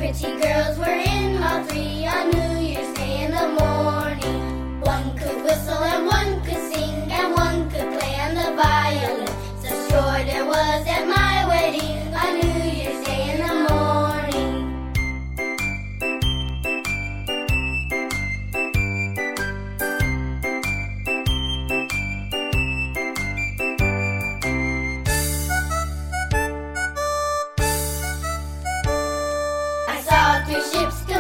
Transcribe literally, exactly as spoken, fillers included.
pretty girls were in all three on New Year's Day in the morning. One could whistle and one could sing and one could play on the violin. Such joy there was at my wedding on New Year's Day in the morning. I saw three ships